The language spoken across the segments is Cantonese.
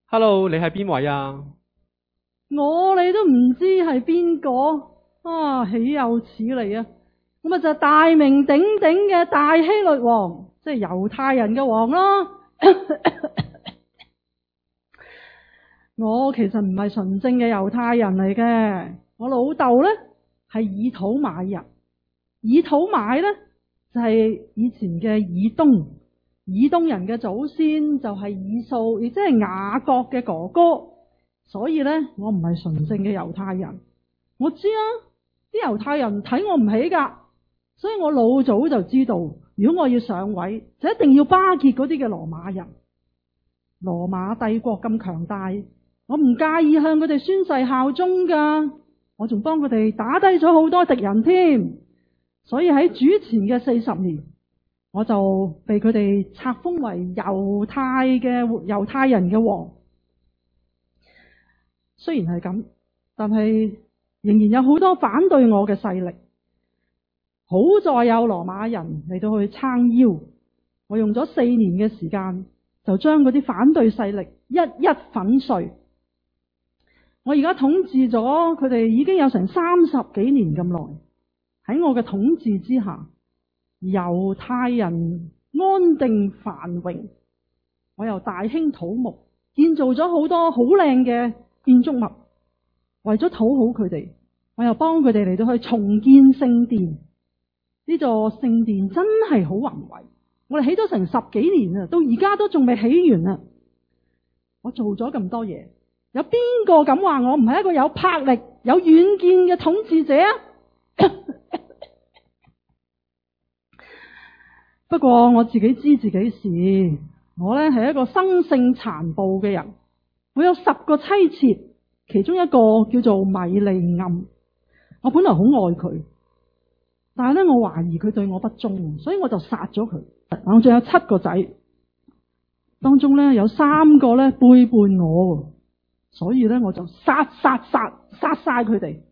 Hello，你係邊位啊？ 你都唔知係邊個啊？豈有此理啊！咁啊就大名鼎鼎嘅大希律王，即係猶太人嘅王咯。我其實唔係純正嘅猶太人嚟嘅，我老豆咧係以土買人。以土買咧就係以前嘅以東，以東人嘅祖先就係以掃，亦即係雅各嘅哥哥。所以咧，我唔係純正嘅猶太人。我知啊，啲猶太人睇我唔起噶，所以我老早就知道，如果我要上位，就一定要巴結嗰啲嘅羅馬人。羅馬帝國咁強大，我唔介意向佢哋宣誓效忠噶，我仲幫佢哋打低咗好多敵人添。所以喺主前嘅40年，我就被佢哋冊封為猶太人嘅王。雖然係咁，但係仍然有好多反對我嘅勢力。好在有羅馬人嚟到去撐腰，我用咗4年嘅時間，就將嗰啲反對勢力一一粉碎。我而家統治咗佢哋已經有成30幾年咁耐。喺我嘅統治之下，猶太人安定繁榮。我又大興土木，建造咗好多好靚嘅建築物，為咗討好佢哋，我又幫佢哋嚟到去重建聖殿。呢座聖殿真係好宏偉，我哋起咗成10幾年啦，到而家都仲未起完啊！我做咗咁多嘢，有邊個敢話我唔係一個有魄力、有遠見嘅統治者啊？不過我自己知自己事，我呢係一個生性殘暴嘅人。我有10個妻妾，其中一個叫做米利暗。我本來好愛佢，但係咧我懷疑佢對我不忠，所以我就殺咗佢。我仲有7個仔，當中咧有3個咧背叛我，所以咧我就殺晒佢哋。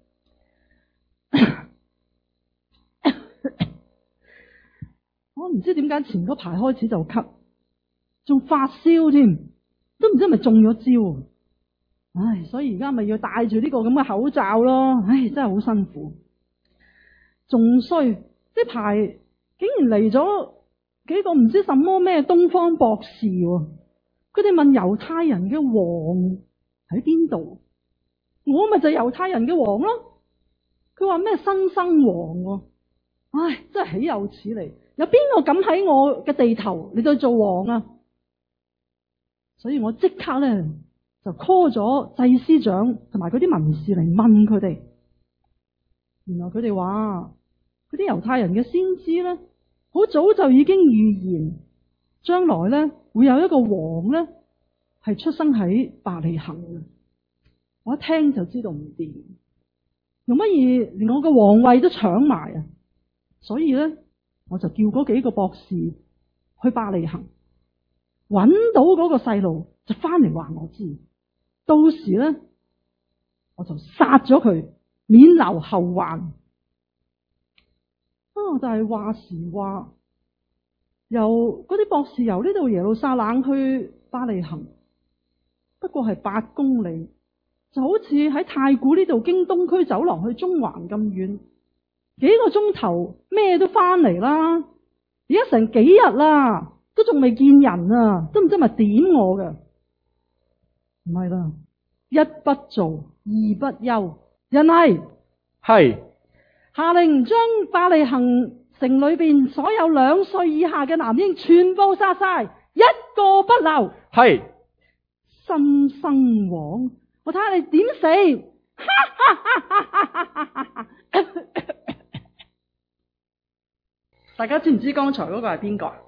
我唔知點解前嗰排開始就咳，仲發燒添，都唔知係咪中咗招。唉，所以而家咪要戴住呢個咁嘅口罩咯。唉，真係好辛苦。仲衰，呢排竟然嚟咗幾個唔知什麼咩東方博士喎。佢哋問猶太人嘅王喺邊度，我咪就係猶太人嘅王咯。佢話咩新生王喎。唉，真係豈有此理！有邊個敢喺我嘅地頭嚟到做王啊？所以我即刻咧就 call 咗祭司長同埋嗰啲文士嚟問佢哋。原來佢哋話嗰啲猶太人嘅先知咧，好早就已經預言將來咧會有一個王咧係出生喺伯利恆嘅。我一聽就知道唔掂，用乜嘢連我個皇位都搶埋啊！所以咧，我就叫嗰幾個博士去伯利恆，揾到嗰個細路就翻嚟話我知。到時咧，我就殺咗佢，免留後患。但係話時話，嗰啲博士由呢度耶路撒冷去伯利恆，不過係8公里，就好似喺太古呢度經東區走廊去中環咁遠。幾個鐘頭咩都翻嚟啦，而家成幾日啦，都仲未見人啊，都唔知係咪點我㗎？唔係啦，一不做二不休，人係下令將伯利恆城裏邊所有2歲以下嘅男嬰全部殺晒，一個不留。 係新生王，我睇下你點死！大家知唔知剛才嗰個係邊個？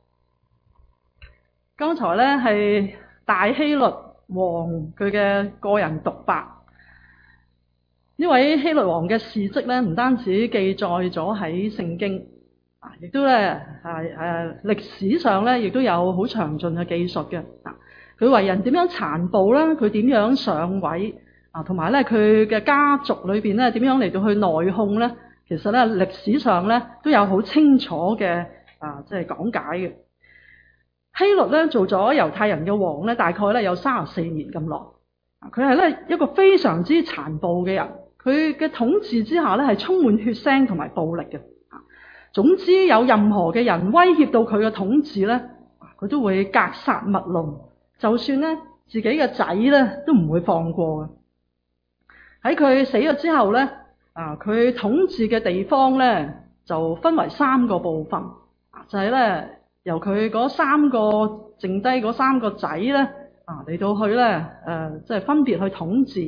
剛才咧係大希律王佢嘅個人獨白。呢位希律王嘅事蹟咧，唔單止記載咗喺聖經，亦都咧歷史上咧亦都有好詳盡嘅記述嘅。佢為人點樣殘暴啦，佢點樣上位同埋咧佢嘅家族裏邊咧點樣嚟到去內訌咧？其實咧歷史上咧都有好清楚嘅即係講解嘅。 希律咧做咗猶太人嘅王咧，大概咧有34年咁耐。佢係咧一個非常之殘暴嘅人，佢嘅統治之下咧係充滿血腥同埋暴力嘅。總之有任何嘅人威脅到佢嘅統治咧，佢都會格殺勿論，就算咧自己嘅仔咧都唔會放過嘅。喺佢死咗之後咧，佢統治嘅地方咧就分為3個部分，就係咧由佢嗰剩低嗰3個仔咧嚟到去咧即係分別去統治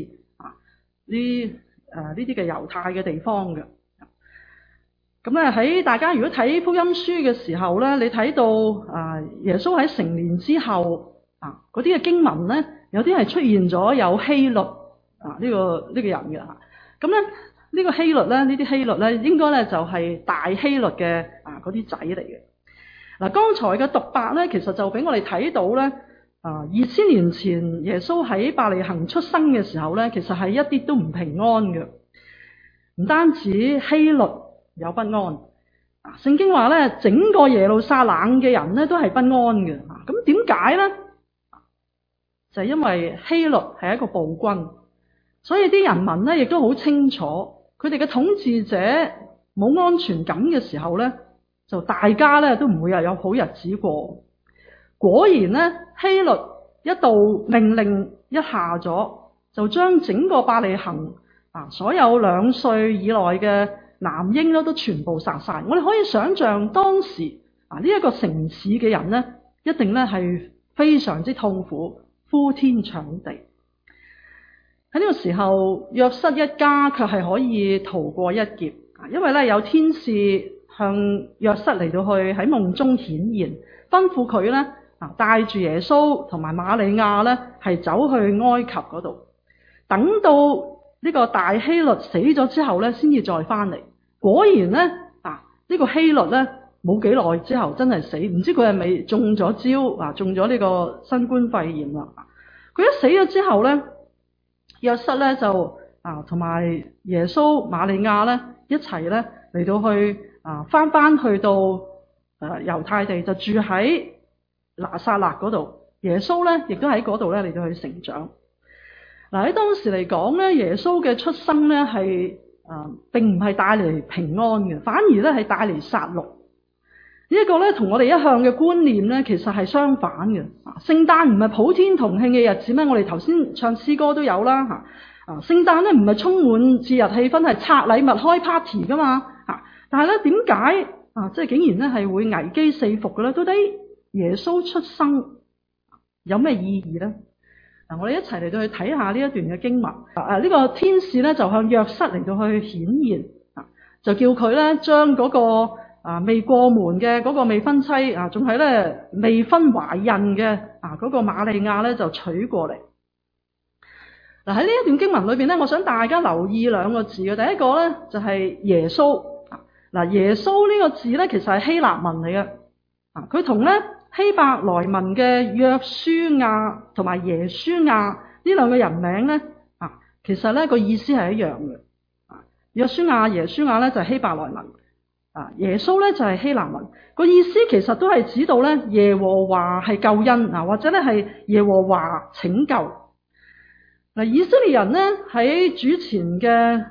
呢啲嘅猶太嘅地方嘅。咁咧喺大家如果睇福音書嘅時候咧，你睇到耶穌喺成年之後嗰啲嘅經文咧，有啲係出現咗有希律呢個人嘅嚇。咁咧呢個希律咧，呢啲希律咧應該咧就係大希律嘅嗰啲仔嚟嘅。嗱，剛才嘅獨白咧，其實就俾我哋睇到咧，2000年前耶穌喺伯利恆出生嘅時候咧，其實係一啲都唔平安嘅。唔單止希律有不安，聖經話咧，整個耶路撒冷嘅人咧都係不安嘅。咁點解咧？就係因為希律係一個暴君，所以啲人民咧亦都好清楚，佢哋嘅統治者冇安全感嘅時候咧，就大家咧都唔會有好日子過。果然咧，希律一道命令一下咗，就將整個伯利恆所有2歲以內嘅男嬰咧都全部殺晒。我哋可以想象當時呢一個城市嘅人咧，一定咧係非常之痛苦，呼天搶地。喺呢個時候，約瑟一家卻係可以逃過一劫，因為咧有天使向約瑟嚟到去喺夢中顯現，吩咐佢咧帶住耶穌同埋瑪利亞咧係走去埃及嗰度，等到呢個大希律死咗之後咧，先至再翻嚟。果然咧呢個希律咧冇幾耐之後真係死，唔知佢係咪中咗招中咗呢個新冠肺炎啦。佢一死咗之後咧，約瑟咧就同埋耶穌瑪利亞咧一齊咧嚟到去翻去到猶太地，就住喺拿撒勒嗰度。耶穌咧亦都喺嗰度咧嚟到去成長。喺當時嚟講咧，耶穌嘅出生咧係並唔係帶嚟平安嘅，反而咧係帶嚟殺戮。呢一個咧同我哋一向嘅觀念咧，其實係相反嘅。聖誕唔係普天同慶嘅日子咩？我哋頭先唱詩歌都有啦嚇。聖誕咧唔係充滿節日氣氛，係拆禮物開 party 噶嘛嚇。但係咧點解即係竟然咧係會危機四伏嘅咧？到底耶穌出生有咩意義咧？我哋一齊嚟到去睇下呢一段嘅經文。呢個天使咧就向約瑟嚟到去顯現，就叫佢咧將嗰個未過門嘅嗰個未婚妻仲係咧未婚懷孕嘅嗰個瑪利亞咧就娶過嚟。喺呢一段經文裏邊咧，我想大家留意2個字嘅。第一個咧就係耶穌。耶穌呢個字咧其實係希臘文嚟嘅。佢同咧希伯來文嘅約書亞同埋耶書亞呢2個人名咧其實咧個意思係一樣嘅。約書亞、耶書亞咧就係希伯來文，耶穌咧就係希臘文。個意思其實都係指到咧耶和華係救恩或者咧係耶和華拯救。以色列人咧喺主前嘅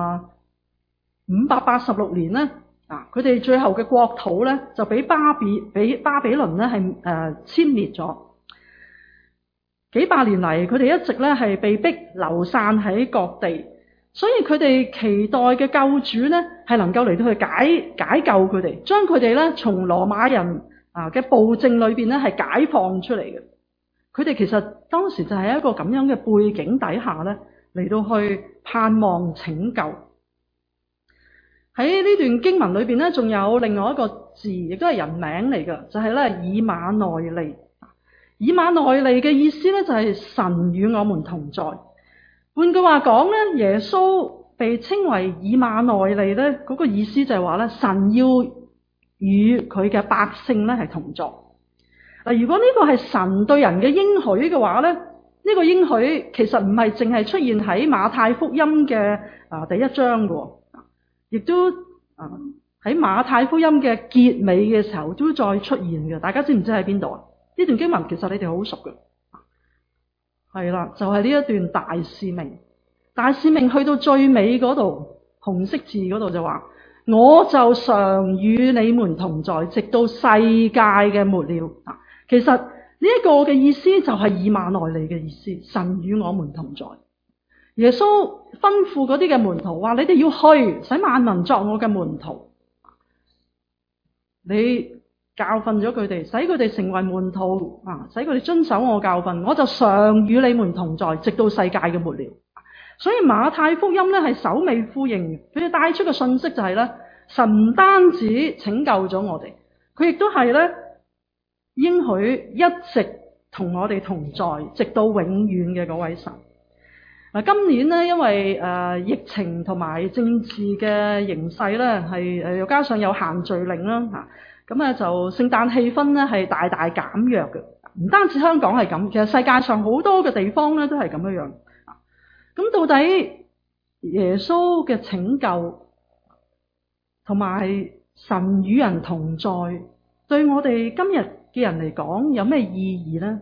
586年咧佢哋最後嘅國土咧就俾巴比倫咧係殲滅咗。幾百年嚟，佢哋一直咧係被逼流散喺各地，所以佢哋期待嘅救主咧係能夠嚟到去解救佢哋，將佢哋咧從羅馬人嘅暴政裏邊咧係解放出嚟嘅。佢哋其實當時就係一個咁樣嘅背景底下咧嚟到去盼望拯救。喺呢段經文裏邊咧，仲有另外一個字，亦都係人名嚟嘅，就係咧以馬內利。以馬內利嘅意思咧就係神與我們同在。換句話講咧，耶穌被稱為以馬內利咧，嗰個意思就係話咧，神要與佢嘅百姓咧係同在。如果呢個係神對人嘅應許嘅話咧，呢個應許其實唔係淨係出現喺馬太福音嘅第1章嘅，亦都喺馬太福音嘅結尾嘅時候都再出現嘅。大家知唔知喺邊度啊？ 呢段經文其實你哋好熟嘅，係啦，就係呢一段大使命。大使命去到最尾嗰度，紅色字嗰度就話：我就常與你們同在，直到世界嘅末了。其實呢一個嘅意思就係以馬內利嘅意思，神與我們同在。耶穌吩咐嗰啲嘅門徒話：你哋要去，使萬民作我嘅門徒。你教訓咗佢哋，使佢哋成為門徒，使佢哋遵守我教訓，我就常與你們同在，直到世界嘅末了。所以馬太福音咧係首尾呼應，佢哋帶出嘅信息就係咧，神唔單止拯救咗我哋，佢亦都係咧應許一直同我哋同在，直到永遠嘅嗰位神。今年咧因為疫情同埋政治嘅形勢咧係又加上有限聚令啦，咁咧就聖誕氣氛咧係大大減弱嘅。唔單止香港係咁，其實世界上好多嘅地方咧都係咁樣樣。咁到底耶穌嘅拯救同埋神與人同在，對我哋今日嘅人嚟講有咩意義呢？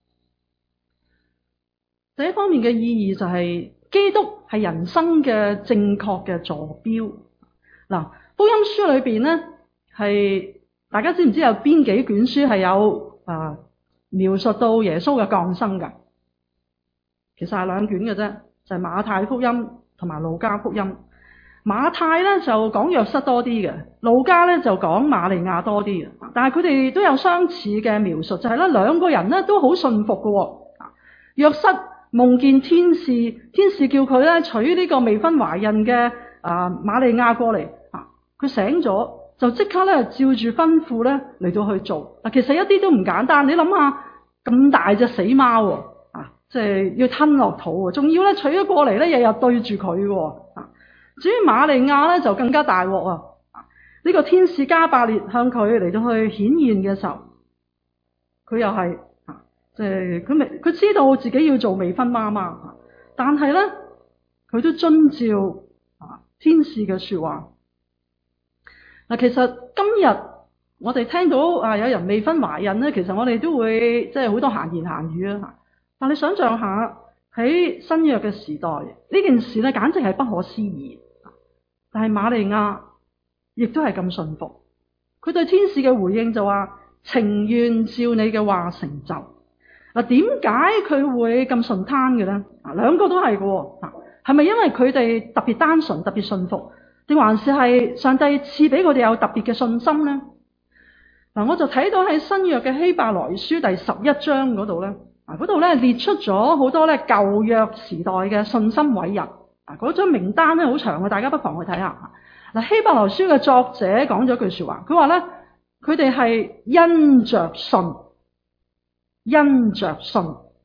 第一方面嘅意義就係基督係人生嘅正確嘅坐標。嗱，福音書裏邊咧係大家知唔知有邊幾卷書係有描述到耶穌嘅降生㗎？其實係兩卷嘅啫。就係馬太福音同埋路加福音。馬太咧就講約瑟多啲嘅，路加咧就講瑪利亞多啲嘅。但係佢哋都有相似嘅描述，就係咧兩個人咧都好信服嘅。約瑟夢見天使，天使叫佢咧娶呢個未婚懷孕嘅瑪利亞過嚟。佢醒咗就即刻咧照住吩咐咧嚟到去做。其實一啲都唔簡單，你諗下咁大隻死貓喎。即係要吞落肚喎，仲要咧娶咗過嚟咧，日日對住佢喎。至於瑪利亞咧就更加大鑊啊！呢個天使加百列向佢嚟到去顯現嘅時候，佢又係即係佢知道自己要做未婚媽媽，但係咧佢都遵照天使嘅說話。嗱，其實今日我哋聽到有人未婚懷孕咧，其實我哋都會即係好多閒言閒語啊。但你想象下喺新約嘅時代，呢件事咧簡直係不可思議。但係瑪利亞亦都係咁信服，佢對天使嘅回應就話：情願照你嘅話成就。嗱，點解佢會咁順攤嘅咧？兩個都係嘅。係咪因為佢哋特別單純、特別信服，定還是係上帝賜俾佢哋有特別嘅信心咧？嗱，我就睇到喺新約嘅希伯來書第11章嗰度咧。嗰度咧列出咗好多咧舊約時代嘅信心偉人，嗰張名單咧好長嘅，大家不妨去睇下。嗱，希伯來書嘅作者講咗句說話，佢話咧佢哋係因着信，因着信。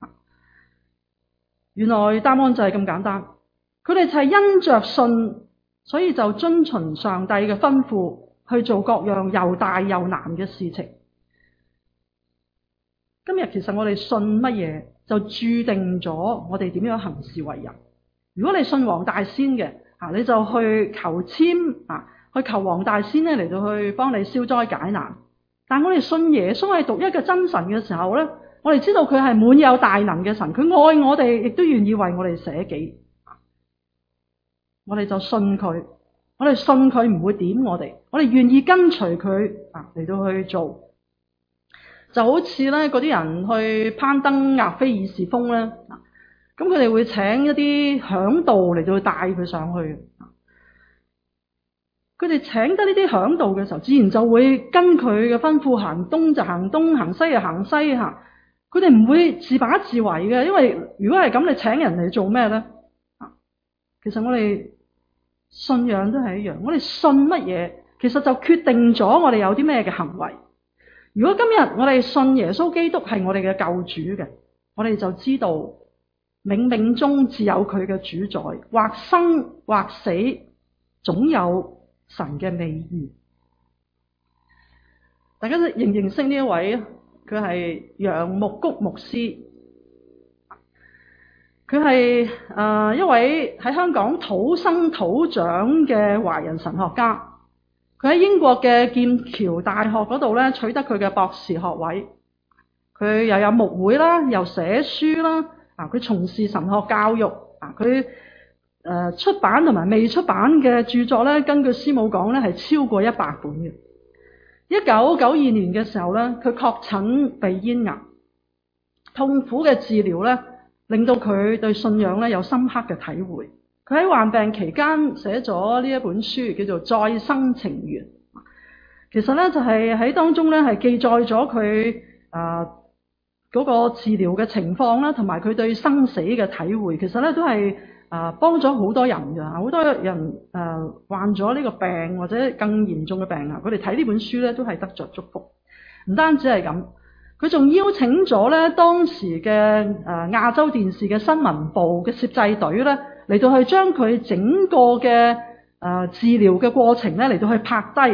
原來答案就係咁簡單，佢哋就係因着信，所以就遵循上帝嘅吩咐去做各樣又大又難嘅事情。今日其實我哋信乜嘢，就注定咗我哋點樣行事為人。如果你信黃大仙嘅，你就去求籤，去求黃大仙咧嚟到去幫你消災解難。但我哋信耶穌係獨一嘅真神嘅時候咧，我哋知道佢係滿有大能嘅神，佢愛我哋，亦都願意為我哋捨己。我哋就信佢，我哋信佢唔會點我哋，我哋願意跟隨佢嚟到去做。就好似咧嗰啲人去攀登亞非爾士峰咧，咁佢哋會請一啲嚮導嚟到帶佢上去。佢哋請得呢啲嚮導嘅時候，自然就會跟佢嘅吩咐行東就行東，行西就行西嚇。佢哋唔會自把自為嘅，因為如果係咁，你請人嚟做咩咧？其實我哋信仰都係一樣，我哋信乜嘢，其實就決定咗我哋有啲咩嘅行為。如果今日我哋信耶穌基督係我哋嘅救主嘅，我哋就知道冥冥中自有佢嘅主宰，或生或死，總有神嘅美意。大家認唔認識呢一位？佢係楊牧谷牧師，佢係一位喺香港土生土長嘅華人神學家。佢喺英國嘅劍橋大學嗰度咧取得佢嘅博士學位。 佢又有牧會啦，又寫書啦，佢從事神學教育，佢出版同埋未出版嘅著作咧，根據師母講咧係超過100本嘅。1992年嘅時候咧，佢確診鼻咽癌，痛苦嘅治療咧，令到佢對信仰咧有深刻嘅體會。佢喺患病期間寫咗呢一本書，叫做《再生情緣》。其實咧就係喺當中咧係記載咗佢嗰個治療嘅情況啦，同埋佢對生死嘅體會。其實咧都係幫咗好多人㗎，好多人患咗呢個病或者更嚴重嘅病啊，佢哋睇呢本書咧都係得着祝福。唔單止係咁，佢仲邀請咗咧當時嘅亞洲電視嘅新聞部嘅攝製隊咧嚟到去將佢整個嘅治療嘅過程咧嚟到去拍低，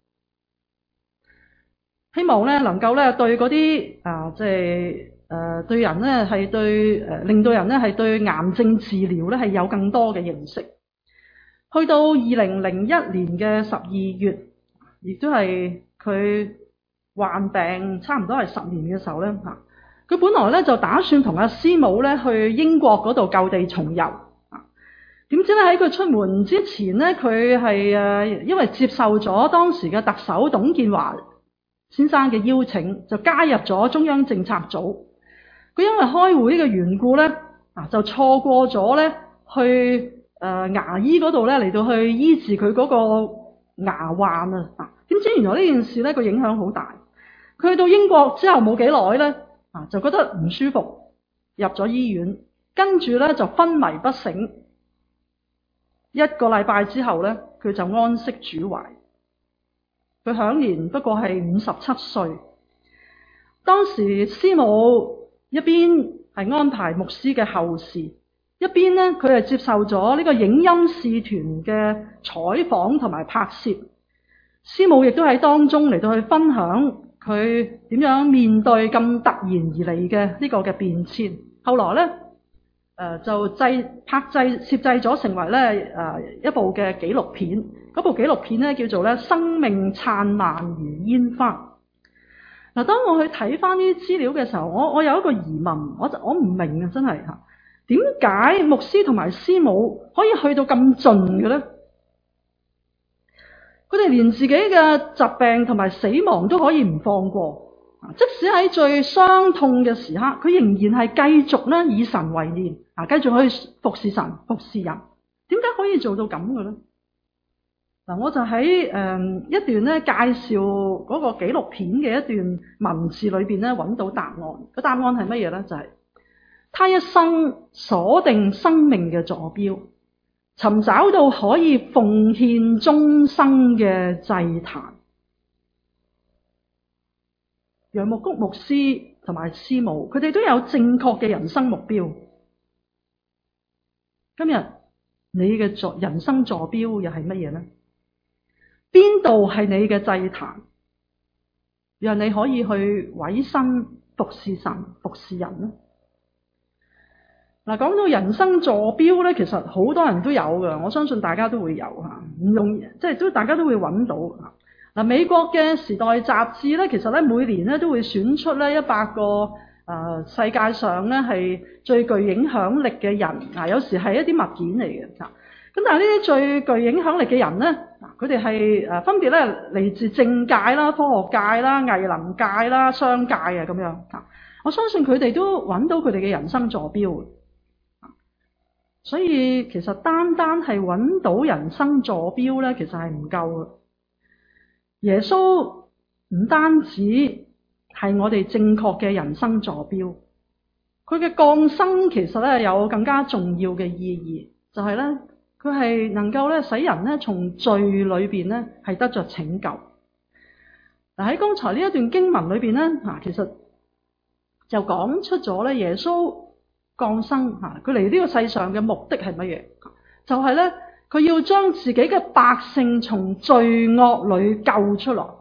希望咧能夠咧對嗰啲對人咧係對令到人咧係對癌症治療咧係有更多嘅認識。去到2001年嘅12月，亦都係佢患病差唔多係10年嘅時候咧，佢本來咧就打算同阿師母咧去英國嗰度舊地重遊，點知咧喺佢出門之前咧，佢係因為接受咗當時嘅特首董建華先生嘅邀請，就加入咗中央政策組。佢因為開會嘅緣故咧，就錯過咗咧去牙醫嗰度咧嚟到去醫治佢嗰個牙患啊！點知原來呢件事咧個影響好大。佢去到英國之後冇幾耐咧，就覺得唔舒服，入咗醫院，跟住咧就昏迷不醒。1個禮拜之後咧，佢就安息主懷。佢享年不過係57歲。當時師母一邊係安排牧師嘅後事，一邊咧佢係接受咗呢個影音使團嘅採訪同埋拍攝。師母亦都喺當中嚟到去分享佢點樣面對咁突然而嚟嘅呢個嘅變遷。後來咧就拍製攝製咗成為咧一部嘅紀錄片。嗰部紀錄片咧叫做咧《生命燦爛如煙花》。嗱，當我去睇翻呢啲資料嘅時候，我有一個疑問，我唔明啊，真係點解牧師同埋師母可以去到咁盡嘅咧？佢哋連自己嘅疾病同埋死亡都可以唔放過，即使喺最傷痛嘅時刻，佢仍然係繼續咧以神為念，繼續去服侍神、服侍人。點解可以做到咁嘅咧？嗱，我就喺一段咧介紹嗰個紀錄片嘅一段文字裏邊咧揾到答案。個答案係乜嘢咧？就係他一生鎖定生命嘅座標，尋找到可以奉獻終生嘅祭壇。楊牧谷牧師同埋師母，佢哋都有正確嘅人生目標。今日你嘅人生座標又係乜嘢呢？邊度係你嘅祭壇，讓你可以去委身服侍神、服侍人呢？嗱，講到人生座標咧，其實好多人都有㗎，我相信大家都會有唔容易，即係大家都會揾到。嗱，美國嘅時代雜誌咧，其實咧每年咧都會選出咧100個世界上咧係最具影響力嘅人，有時係一啲物件嚟嘅。咁但係呢啲最具影響力嘅人咧，佢哋係分別咧嚟自政界啦、科學界啦、藝能界啦、商界啊咁樣。我相信佢哋都揾到佢哋嘅人生座標。所以其實單單係揾到人生座標咧，其實係唔夠嘅。耶穌唔單止係我哋正確嘅人生座標，佢嘅降生其實咧有更加重要嘅意義，就係咧佢係能夠咧使人咧從罪裏邊咧係得着拯救。嗱，喺剛才呢一段經文裏邊咧，其實就講出咗咧耶穌降生佢嚟呢個世上嘅目的係乜嘢？就係咧佢要將自己嘅百姓從罪惡裏救出來。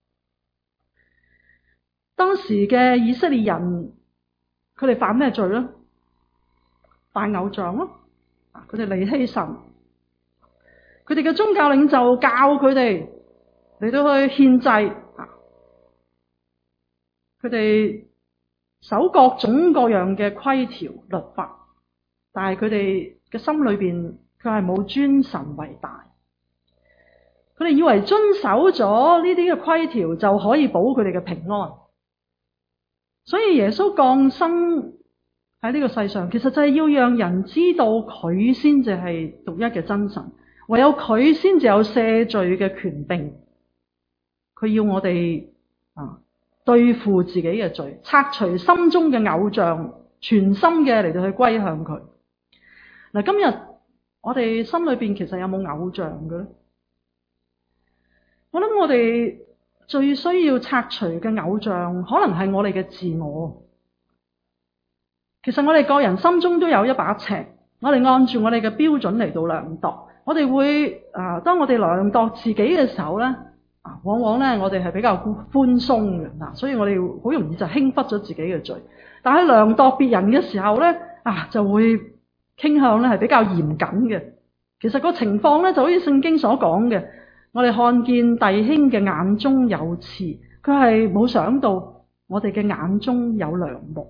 當時嘅以色列人，佢哋犯咩罪咧？拜偶像咯，佢哋離棄神。佢哋嘅宗教領袖教佢哋嚟到去獻祭，佢哋守各種各樣嘅規條律法，但係佢哋嘅心裏邊佢係冇尊神為大。佢哋以為遵守咗呢啲嘅規條就可以保佢哋嘅平安，所以耶穌降生喺呢個世上，其實就係要讓人知道佢先至係獨一嘅真神，唯有佢先至有赦罪嘅權柄。佢要我哋對付自己嘅罪，拆除心中嘅偶像，全心嘅嚟到去歸向佢。嗱，今日我哋心裏邊其實有冇偶像嘅咧？我諗我哋最需要拆除嘅偶像，可能係我哋嘅自我。其實我哋個人心中都有一把尺，我哋按住我哋嘅標準嚟到量度。我哋會當我哋量度自己嘅時候咧，往往咧我哋係比較寬鬆嘅，所以我哋好容易就輕忽咗自己嘅罪。但係量度別人嘅時候咧，就會傾向咧係比較嚴謹嘅。其實個情況咧就好似聖經所講嘅。我哋看見弟兄嘅眼中有刺，佢係冇想到我哋嘅眼中有梁木。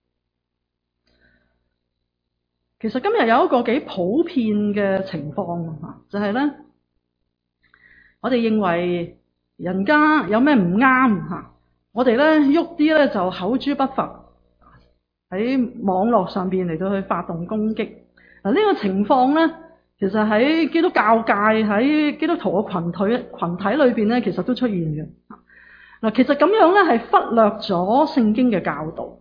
其實今日有一個幾普遍嘅情況就係咧，我哋認為人家有咩唔啱我哋咧喐啲咧就口誅筆伐，喺網絡上邊嚟到去發動攻擊。嗱，呢個情況咧。其實喺基督教界，喺基督徒嘅群體裏邊咧，其實都出現嘅。嗱，其實咁樣咧係忽略咗聖經嘅教導。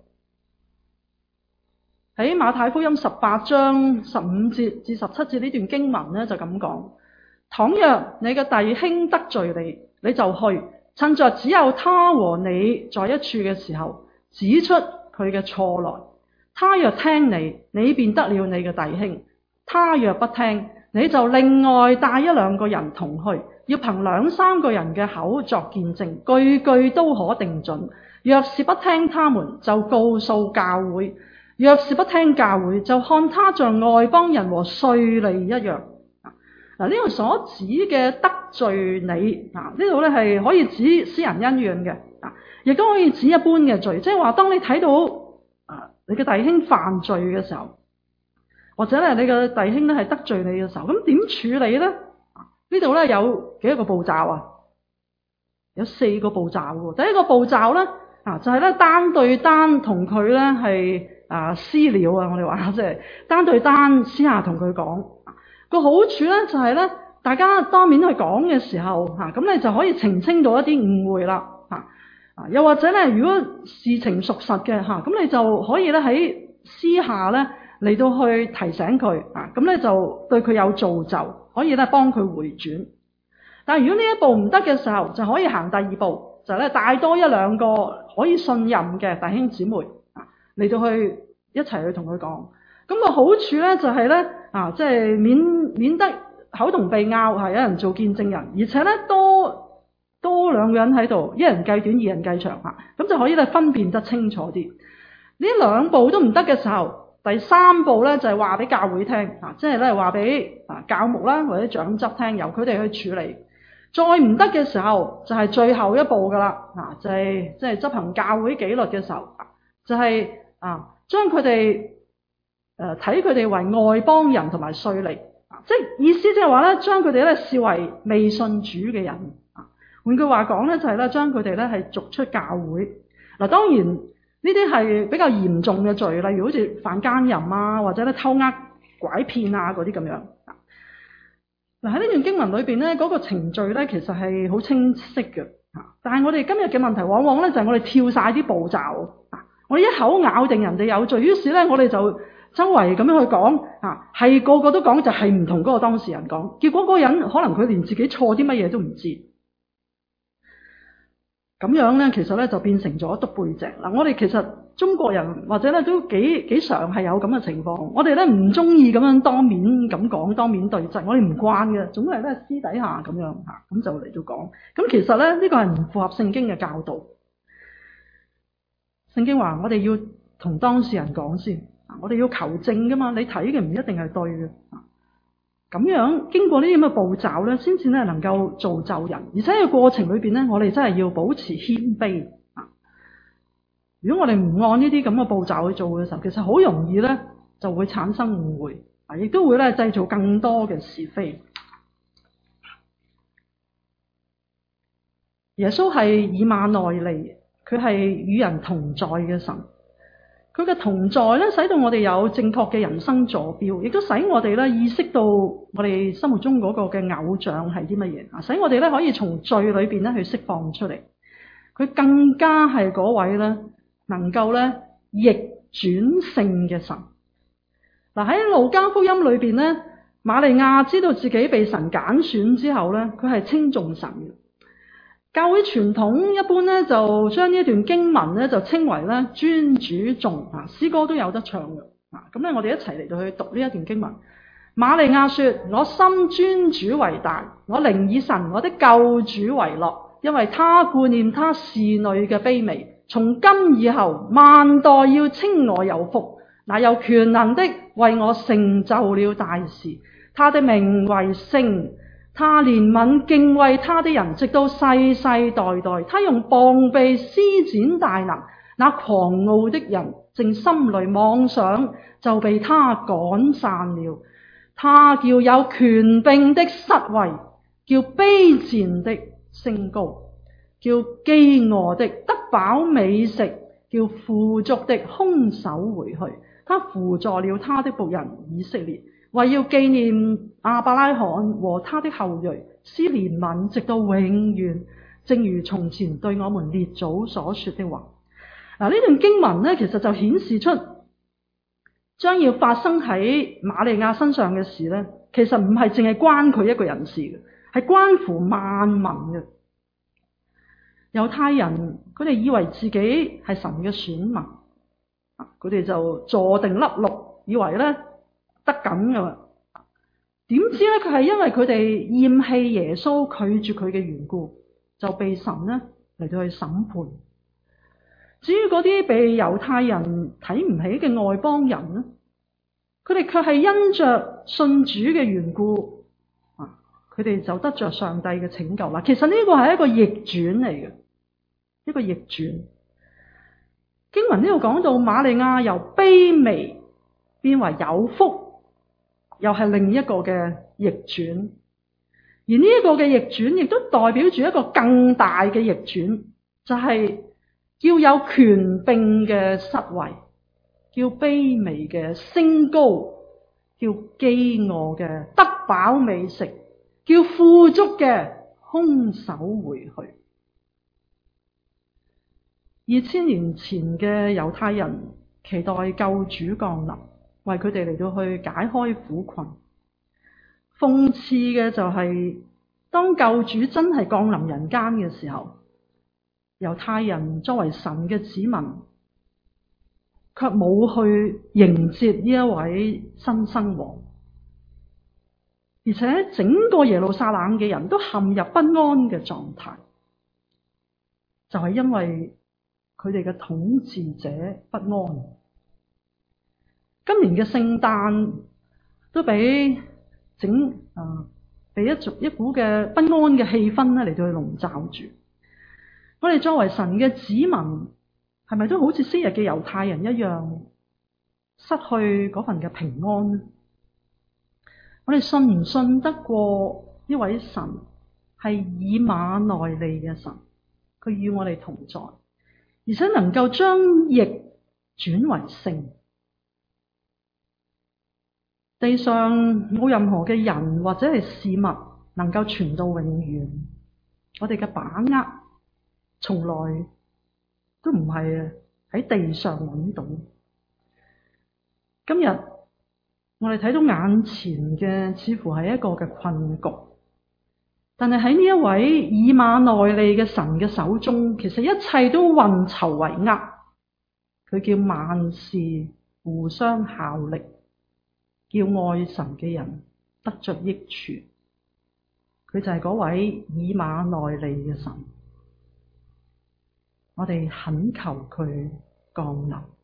喺馬太福音18章15節至17節呢段經文咧就咁講：倘若你嘅弟兄得罪你，你就去，趁着只有他和你在一處嘅時候，指出佢嘅錯來。他若聽你，你便得了你嘅弟兄。他若不聽，你就另外帶一兩個人同去，要憑兩三個人嘅口作見證，句句都可定準。若是不聽他們，就告訴教會；若是不聽教會，就看他像外邦人和稅吏一樣。嗱，呢度所指嘅得罪你，呢度咧係可以指私人恩怨嘅，亦都可以指一般嘅罪，即係話當你睇到你嘅弟兄犯罪嘅時候。或者咧，你嘅弟兄咧係得罪你嘅時候，咁點處理咧？呢度咧有幾個步驟啊？有4個步驟喎。第一個步驟咧，就係咧單對單同佢咧係私了啊！我哋話即係單對單私下同佢講。個好處咧就係咧，大家當面去講嘅時候，咁你就可以澄清到一啲誤會啦。又或者咧，如果事情屬實嘅咁你就可以咧喺私下咧。嚟到去提醒佢咁咧就對佢有造就，可以咧幫佢回轉。但係如果呢一步唔得嘅時候，就可以行第2步，就咧帶多一兩個可以信任嘅弟兄姊妹嚟到去一齊去同佢講。咁個好處咧就係咧即係免得口同鼻拗，有人做見證人，而且咧多兩個人喺度，一人計短，二人計長咁就可以咧分辨得清楚啲。呢2步都唔得嘅時候。第3步咧就係話俾教會聽，即係咧話俾教牧啦或者長執聽，由佢哋去處理。再唔得嘅時候就係最後一步噶啦，就係即係執行教會紀律嘅時候，就係將佢哋睇佢哋為外邦人同埋稅吏，即係意思即係話咧將佢哋咧視為未信主嘅人。換句話講咧就係咧將佢哋咧係逐出教會。嗱，當然。呢啲係比較嚴重嘅罪，例如好似犯奸淫或者咧偷呃拐騙嗰啲咁樣。嗱，喺呢段經文裏邊咧，嗰個程序咧其實係好清晰嘅。但係我哋今日嘅問題往往咧就係我哋跳晒啲步驟。我哋一口咬定人哋有罪，於是咧我哋就周圍咁樣去講，係個個都講就係唔同嗰個當事人講，結果嗰個人可能佢連自己錯啲乜嘢都唔知。咁樣咧，其實咧就變成咗篤背脊。嗱，我哋其實中國人或者咧都幾常係有咁嘅情況。我哋咧唔中意咁樣當面咁講，當面對質，我哋唔慣嘅，總係咧私底下咁樣咁就嚟到講。咁其實咧呢個係唔符合聖經嘅教導。聖經話我哋要同當事人講先，我哋要求證噶嘛，你睇嘅唔一定係對嘅。咁樣經過呢啲咁嘅步驟咧，先至咧能夠造就人，而且喺個過程裏邊咧，我哋真係要保持謙卑。 如果我哋唔按呢啲咁嘅步驟去做嘅時候，其實好容易咧就會產生誤會，亦都會咧製造更多嘅是非。耶穌係以馬內利，佢係與人同在嘅神。佢嘅同在咧，使到我哋有正確嘅人生座標，亦都使我哋咧意識到我哋心目中嗰個嘅偶像係啲乜嘢啊，使我哋咧可以從罪裏邊咧去釋放出嚟。佢更加係嗰位咧能夠咧逆轉性嘅神。嗱，喺路加福音裏邊咧，瑪利亞知道自己被神揀選之後咧，佢係稱頌神嘅。教會傳統一般咧就將呢一段經文咧就稱為咧尊主頌啊，詩歌都有得唱嘅啊。咁咧我哋一齊嚟到去讀呢一段經文。瑪利亞說：我心尊主為大，我靈以神我的救主為樂，因為他顧念他侍女嘅卑微。從今以後，萬代要稱我有福。那有權能的為我成就了大事，他的名為聖。他憐憫敬畏他的人，直到世世代代。他用膀臂施展大能，那狂傲的人正心裏妄想，就被他趕散了。他叫有權柄的失位，叫卑賤的升高，叫飢餓的得飽美食，叫富足的空手回去。他扶助了他的僕人以色列，為要紀念亞伯拉罕和他的後裔，施憐憫直到永遠，正如從前對我們列祖所說的話。嗱，呢段經文呢，其實就顯示出將要發生喺瑪利亞身上嘅事呢，其實唔係淨係關佢一個人事嘅，係關乎萬民嘅。猶太人佢哋以為自己係神嘅選民，佢哋就坐定粒六，以為咧得緊噶啦。點知咧佢係因為佢哋厭棄耶穌、拒絕佢嘅緣故，就被神咧嚟到去審判。至於嗰啲被猶太人睇唔起嘅外邦人咧，佢哋卻係因着信主嘅緣故，佢哋就得着上帝嘅拯救啦。其實呢個係一個逆轉嚟嘅，一個逆轉。經文呢度講到瑪利亞由卑微變為有福，又係另一個嘅逆轉。而呢一個嘅逆轉亦都代表住一個更大嘅逆轉，就係叫有權柄嘅失位，叫卑微嘅升高，叫飢餓嘅得飽美食，叫富足嘅空手回去。2000年前嘅猶太人期待救主降臨，為佢哋嚟到去解開苦困。諷刺嘅就係，當救主真係降臨人間嘅時候，猶太人作為神嘅子民，卻冇去迎接呢一位新生王，而且整個耶路撒冷嘅人都陷入不安嘅狀態，就係因為佢哋嘅統治者不安。今年嘅聖誕都俾一股嘅不安嘅氣氛咧嚟到去籠罩住。我哋作為神嘅子民，係咪都好似昔日嘅猶太人一樣，失去嗰份嘅平安呢？我哋信唔信得過呢位神係以馬內利嘅神？佢與我哋同在，而且能夠將逆轉為勝。地上冇任何嘅人或者係事物能夠傳到永遠，我哋嘅把握從來都唔係喺地上揾到。今日我哋睇到眼前嘅似乎係一個嘅困局，但係喺呢一位以馬內利嘅神嘅手中，其實一切都運籌帷幄。佢叫萬事互相效力，叫愛神嘅人得着益處。佢就係嗰位以馬內利嘅神，我哋懇求佢降臨。